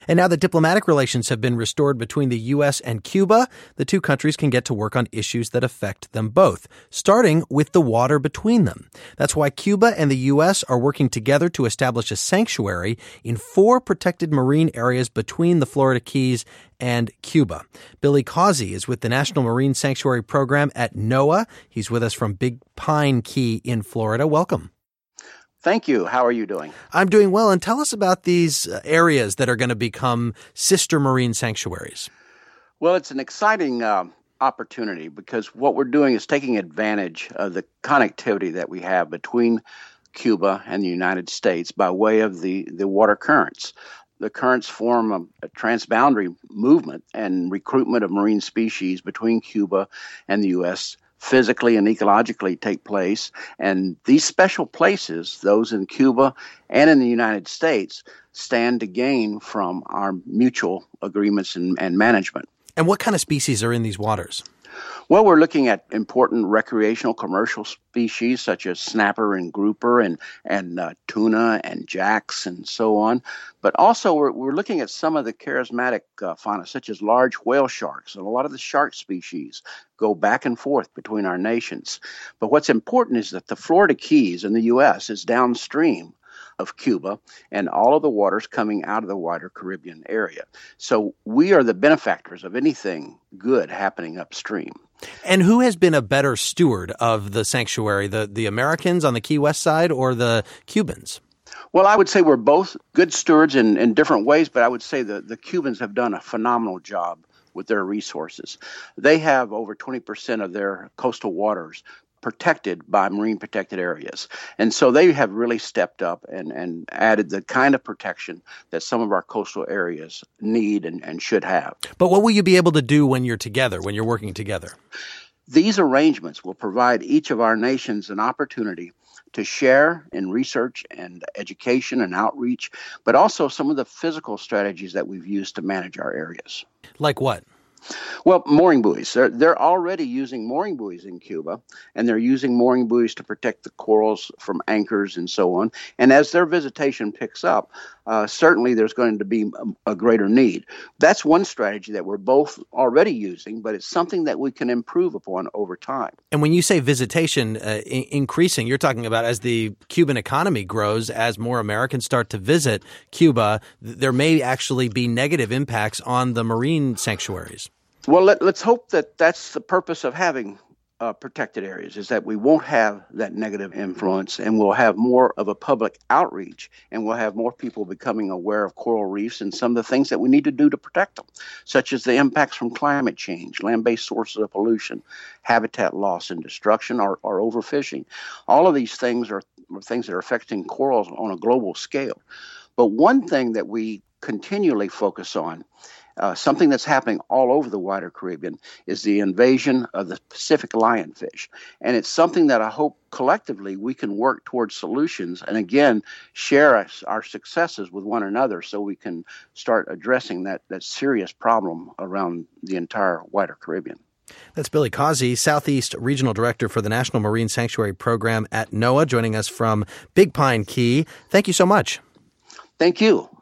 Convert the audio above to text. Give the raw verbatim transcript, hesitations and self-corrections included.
And now that diplomatic relations have been restored between the U S and Cuba, the two countries can get to work on issues that affect them both, starting with the water between them. That's why Cuba and the U S are working together to establish a sanctuary in four protected marine areas between the Florida Keys and Cuba. Billy Causey is with the National Marine Sanctuary Program at NOAA. He's with us from Big Pine Key in Florida. Welcome. Thank you. How are you doing? I'm doing well. And tell us about these areas that are going to become sister marine sanctuaries. Well, it's an exciting uh, opportunity because what we're doing is taking advantage of the connectivity that we have between Cuba and the United States by way of the, the water currents. The currents form a, a transboundary movement and recruitment of marine species between Cuba and the U S physically and ecologically take place. And these special places, those in Cuba and in the United States, stand to gain from our mutual agreements and, and management. And what kind of species are in these waters? Well, we're looking at important recreational commercial species such as snapper and grouper and, and uh, tuna and jacks and so on. But also we're, we're looking at some of the charismatic uh, fauna such as large whale sharks. And a lot of the shark species go back and forth between our nations. But what's important is that the Florida Keys in the U S is downstream of Cuba and all of the waters coming out of the wider Caribbean area. So we are the benefactors of anything good happening upstream. And who has been a better steward of the sanctuary, the, the Americans on the Key West side or the Cubans? Well, I would say we're both good stewards in, in different ways, but I would say the, the Cubans have done a phenomenal job with their resources. They have over twenty percent of their coastal waters protected by marine protected areas. And so they have really stepped up and, and added the kind of protection that some of our coastal areas need and, and should have. But what will you be able to do when you're together, when you're working together? These arrangements will provide each of our nations an opportunity to share in research and education and outreach, but also some of the physical strategies that we've used to manage our areas. Like what? Well, mooring buoys. They're, they're already using mooring buoys in Cuba, and they're using mooring buoys to protect the corals from anchors and so on. And as their visitation picks up, uh, certainly there's going to be a, a greater need. That's one strategy that we're both already using, but it's something that we can improve upon over time. And when you say visitation uh, I- increasing, you're talking about as the Cuban economy grows, as more Americans start to visit Cuba, th- there may actually be negative impacts on the marine sanctuaries. Well, let, let's hope that that's the purpose of having uh, protected areas, is that we won't have that negative influence and we'll have more of a public outreach and we'll have more people becoming aware of coral reefs and some of the things that we need to do to protect them, such as the impacts from climate change, land-based sources of pollution, habitat loss and destruction, or, or overfishing. All of these things are, are things that are affecting corals on a global scale. But one thing that we continually focus on, Uh, something that's happening all over the wider Caribbean, is the invasion of the Pacific lionfish. And it's something that I hope collectively we can work towards solutions and, again, share us, our successes with one another so we can start addressing that, that serious problem around the entire wider Caribbean. That's Billy Causey, Southeast Regional Director for the National Marine Sanctuary Program at NOAA, joining us from Big Pine Key. Thank you so much. Thank you.